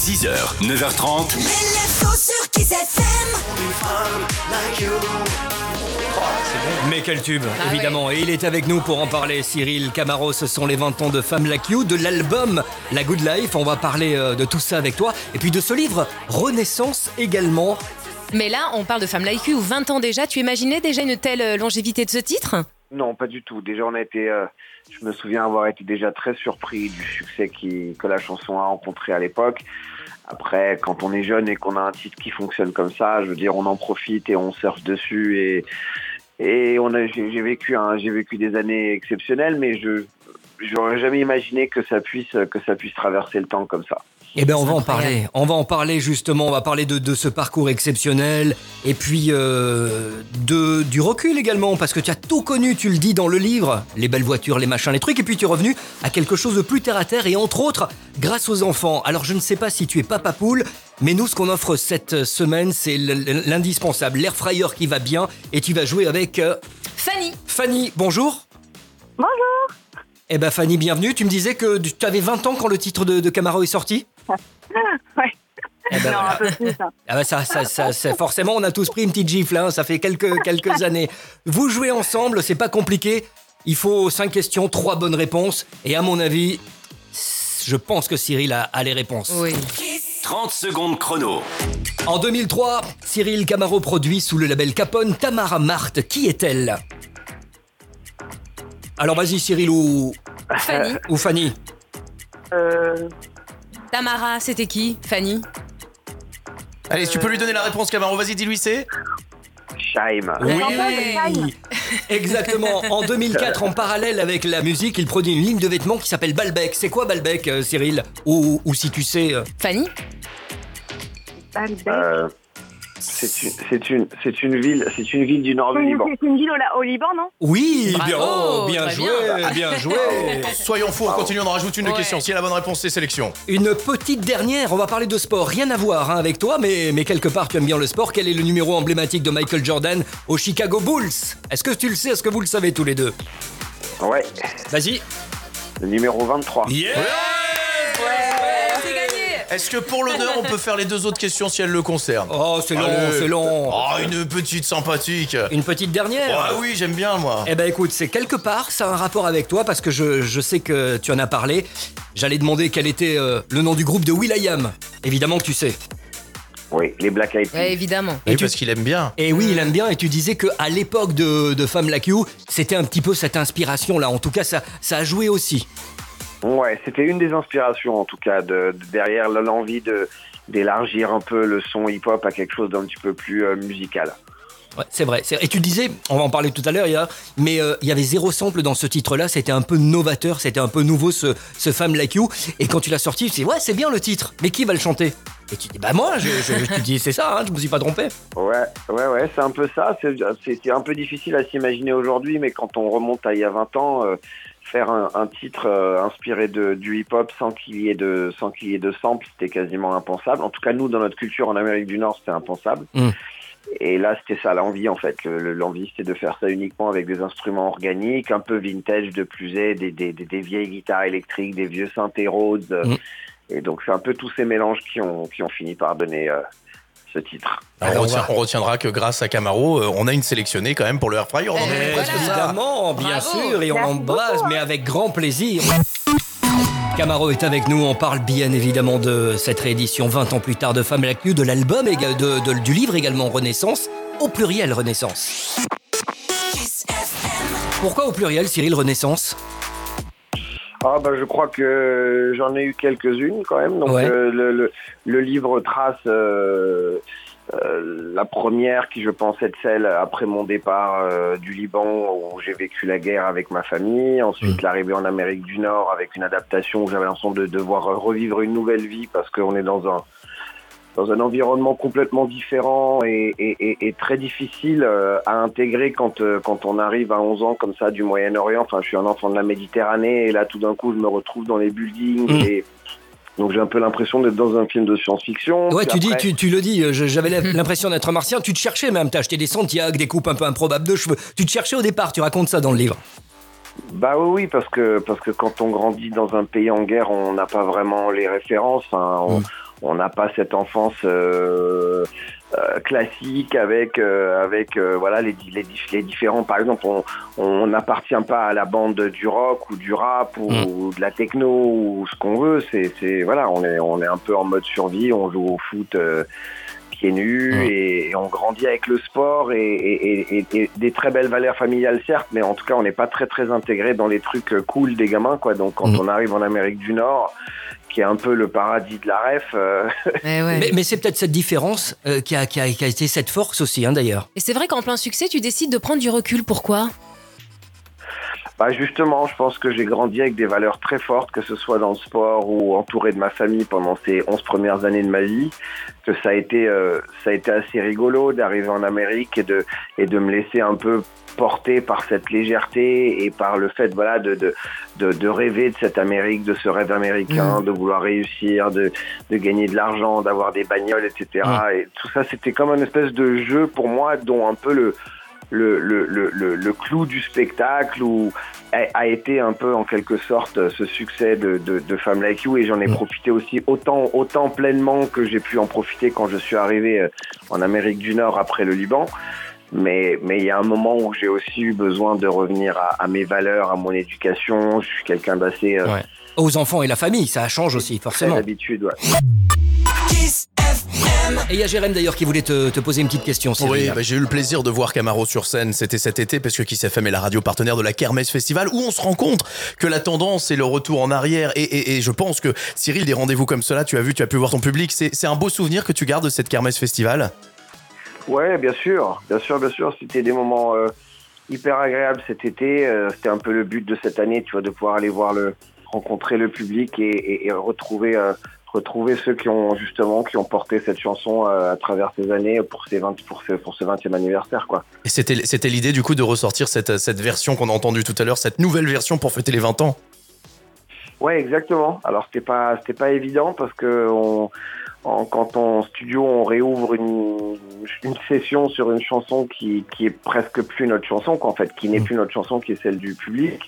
6h, 9h30. L'info sur Kiss FM. Mais quel tube, évidemment. Et il est avec nous pour en parler. Cyril Camaro, ce sont les 20 ans de Femme Like You, de l'album La Good Life. On va parler de tout ça avec toi. Et puis de ce livre, Renaissance également. Mais là, on parle de Femme Like You, 20 ans déjà. Tu imaginais déjà une telle longévité de ce titre ? Non, pas du tout. Déjà, je me souviens avoir été déjà très surpris du succès que la chanson a rencontré à l'époque. Après, quand on est jeune et qu'on a un titre qui fonctionne comme ça, je veux dire, on en profite et on surfe dessus. Et j'ai vécu des années exceptionnelles, mais j'aurais jamais imaginé que ça puisse traverser le temps comme ça. Eh bien, on va en parler. On va en parler justement. On va parler de ce parcours exceptionnel et puis du recul également, parce que tu as tout connu, tu le dis dans le livre, les belles voitures, les machins, les trucs, et puis tu es revenu à quelque chose de plus terre à terre et entre autres grâce aux enfants. Alors, je ne sais pas si tu es papa poule, mais nous, ce qu'on offre cette semaine, c'est l'indispensable, l'air fryer qui va bien, et tu vas jouer avec Fanny. Fanny, bonjour. Bonjour. Eh ben Fanny, bienvenue. Tu me disais que tu avais 20 ans quand le titre de Camaro est sorti ? Ouais. Eh ben Non, voilà. un peu plus. Hein. Ah ben ça, forcément, on a tous pris une petite gifle, hein, ça fait quelques années. Vous jouez ensemble, c'est pas compliqué. Il faut 5 questions, 3 bonnes réponses. Et à mon avis, je pense que Cyril a les réponses. Oui. 30 secondes chrono. En 2003, Cyril Camaro produit sous le label Capone Tamara Marthe. Qui est-elle ? Alors vas-y Cyril ou Fanny. Tamara, c'était qui ? Fanny ? Allez, tu peux lui donner la réponse, Camaro. Vas-y, dis-lui c'est. Shaim. Oui, exactement. En 2004, en parallèle avec la musique, il produit une ligne de vêtements qui s'appelle Balbec. C'est quoi Balbec, Cyril ? Ou si tu sais... Fanny ? C'est une ville du nord du Liban. C'est une ville au Liban, non ? Oui, Bravo, bien très joué, bien joué. Soyons fous, on continue, on en rajoute une question. Si la bonne réponse, c'est sélection. Une petite dernière, on va parler de sport. Rien à voir avec toi, mais quelque part tu aimes bien le sport. Quel est le numéro emblématique de Michael Jordan aux Chicago Bulls ? Est-ce que tu le sais ? Est-ce que vous le savez tous les deux ? Ouais, Vas-y. le numéro 23. Yeah. C'est gagné ! Est-ce que pour l'honneur, on peut faire les 2 autres questions si elles le concernent ? Oh, c'est long, Allez. c'est long. Oh, une petite sympathique. Une petite dernière. Ah oui, j'aime bien, moi. Eh ben écoute, c'est quelque part, ça a un rapport avec toi parce que je sais que tu en as parlé. J'allais demander quel était le nom du groupe de will.i.am. Évidemment que tu sais. Oui, les Black Eyed Peas. Ouais, évidemment. Oui, parce qu'il aime bien. Et oui, il aime bien. Et tu disais qu'à l'époque de Femme Like You, c'était un petit peu cette inspiration-là. En tout cas, ça a joué aussi. Ouais, c'était une des inspirations en tout cas derrière l'envie d'élargir un peu le son hip-hop à quelque chose d'un petit peu plus musical. Ouais, c'est vrai. Et tu disais, on va en parler tout à l'heure, mais il y avait 0 sample dans ce titre-là. C'était un peu novateur, c'était un peu nouveau ce Femme Like You. Et quand tu l'as sorti, tu dis ouais, c'est bien le titre. Mais qui va le chanter ? Et tu dis bah moi, tu dis c'est ça, je me suis pas trompé. Ouais, c'est un peu ça. C'était un peu difficile à s'imaginer aujourd'hui, mais quand on remonte à il y a 20 ans, faire un titre inspiré du hip-hop sans qu'il y ait de samples, c'était quasiment impensable. En tout cas, nous, dans notre culture en Amérique du Nord, c'était impensable. Et là, c'était ça l'envie, en fait. L'envie, c'était de faire ça uniquement avec des instruments organiques, un peu vintage de plus est, des vieilles guitares électriques, des vieux synthés Rhodes. Et donc, c'est un peu tous ces mélanges qui ont fini par donner ce titre. Alors, on retiendra que grâce à Camaro, on a une sélectionnée quand même pour le Airfryer. On en est presque ça. Évidemment, bien Bravo. sûr, et on l'embrasse, mais avec grand plaisir. Camaro est avec nous, on parle bien évidemment de cette réédition 20 ans plus tard de Femme Like You, de l'album et du livre également Renaissance, au pluriel Renaissance. Kiss FM. Pourquoi au pluriel, Cyril, Renaissance ? Ah bah je crois que j'en ai eu quelques-unes quand même. Donc Ouais. le livre trace la première qui je pense être celle après mon départ du Liban où j'ai vécu la guerre avec ma famille. Ensuite l'arrivée en Amérique du Nord avec une adaptation où j'avais l'impression de devoir revivre une nouvelle vie parce qu'on est dans un environnement complètement différent et très difficile à intégrer quand on arrive à 11 ans comme ça du Moyen-Orient. Enfin, je suis un enfant de la Méditerranée et là, tout d'un coup, je me retrouve dans les buildings et donc j'ai un peu l'impression d'être dans un film de science-fiction. Ouais, Puis tu après- dis, tu le dis, j'avais l'impression d'être un martien. Tu te cherchais même, t'as acheté des Santiago, des coupes un peu improbables de cheveux. Tu te cherchais au départ, tu racontes ça dans le livre. Bah oui, parce que quand on grandit dans un pays en guerre, on n'a pas vraiment les références. Enfin, on n'a pas cette enfance classique avec voilà les différents. Par exemple, on n'appartient pas à la bande du rock ou du rap ou de la techno ou ce qu'on veut. C'est voilà, on est un peu en mode survie. On joue au foot. Pieds nus et on grandit avec le sport et des très belles valeurs familiales certes, mais en tout cas on n'est pas très très intégré dans les trucs cool des gamins quoi. Donc quand on arrive en Amérique du Nord, qui est un peu le paradis de la ref. Mais c'est peut-être cette différence qui a été cette force aussi d'ailleurs. Et c'est vrai qu'en plein succès, tu décides de prendre du recul. Pourquoi ? Bah justement, je pense que j'ai grandi avec des valeurs très fortes, que ce soit dans le sport ou entouré de ma famille pendant ces 11 premières années de ma vie, que ça a été assez rigolo d'arriver en Amérique et de me laisser un peu porter par cette légèreté et par le fait voilà de rêver de cette Amérique, de ce rêve américain, de vouloir réussir, de gagner de l'argent, d'avoir des bagnoles, etc. Et tout ça, c'était comme une espèce de jeu pour moi dont un peu le clou du spectacle a été un peu en quelque sorte ce succès de Femme Like You, et j'en ai profité aussi autant pleinement que j'ai pu en profiter quand je suis arrivé en Amérique du Nord après le Liban. Mais il y a un moment où j'ai aussi eu besoin de revenir à mes valeurs, à mon éducation. Je suis quelqu'un d'assez... Aux enfants et la famille, ça change aussi, forcément. D'habitude, ouais. Kiss FM. Et il y a Jérém d'ailleurs qui voulait te poser une petite question. Oui, j'ai eu le plaisir de voir Camaro sur scène, c'était cet été, parce que Kiss FM est la radio partenaire de la Kermesse Festival, où on se rend compte que la tendance est le retour en arrière, et je pense que Cyril, des rendez-vous comme cela, tu as pu voir ton public, c'est un beau souvenir que tu gardes de cette Kermesse Festival? Ouais, bien sûr, c'était des moments hyper agréables cet été, c'était un peu le but de cette année, tu vois, de pouvoir aller rencontrer le public et retrouver ceux qui ont porté cette chanson à travers ces années pour ce 20e anniversaire, quoi. Et c'était l'idée du coup de ressortir cette version qu'on a entendue tout à l'heure, cette nouvelle version pour fêter les 20 ans. Ouais, exactement. Alors c'était pas évident parce que quand en studio on réouvre une session sur une chanson qui est presque plus notre chanson, quoi, en fait, qui n'est plus notre chanson, qui est celle du public.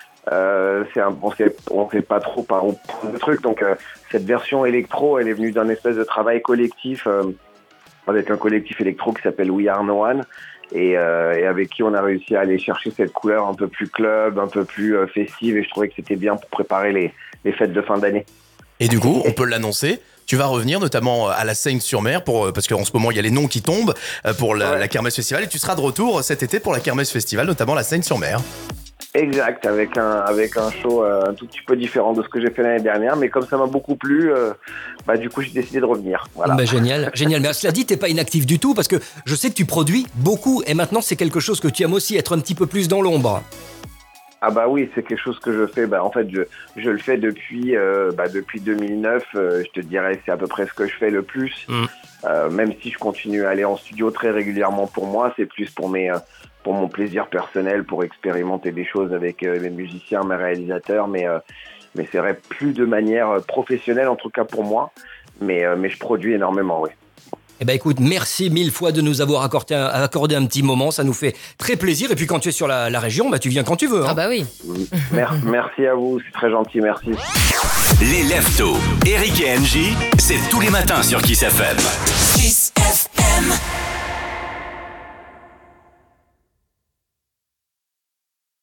On sait pas trop par où prendre le truc, donc cette version électro, elle est venue d'un espèce de travail collectif avec un collectif électro qui s'appelle We Are No One et avec qui on a réussi à aller chercher cette couleur un peu plus club, un peu plus festive, et je trouvais que c'était bien pour préparer les fêtes de fin d'année. Et du coup, on peut l'annoncer, tu vas revenir notamment à la Seigne-sur-Mer parce qu'en ce moment il y a les noms qui tombent pour la Kermesse Festival, et tu seras de retour cet été pour la Kermesse Festival, notamment la Seigne-sur-Mer. Exact, avec un show un tout petit peu différent de ce que j'ai fait l'année dernière, mais comme ça m'a beaucoup plu, du coup j'ai décidé de revenir. Voilà. Génial. Mais cela dit, t'es pas inactif du tout, parce que je sais que tu produis beaucoup, et maintenant c'est quelque chose que tu aimes aussi, être un petit peu plus dans l'ombre. Ah bah oui, c'est quelque chose que je fais. En fait, je le fais depuis 2009. Je te dirais, c'est à peu près ce que je fais le plus. Même si je continue à aller en studio très régulièrement pour moi, c'est plus pour mon plaisir personnel, pour expérimenter des choses avec mes musiciens, mes réalisateurs. Mais c'est vrai, plus de manière professionnelle, en tout cas pour moi. Mais je produis énormément, oui. Eh ben écoute, merci 1000 fois de nous avoir accordé un petit moment, ça nous fait très plaisir. Et puis quand tu es sur la région, tu viens quand tu veux. Ah bah oui. Merci à vous, c'est très gentil, merci. Les Leftos, Eric et Angie, c'est tous les matins sur Kiss FM.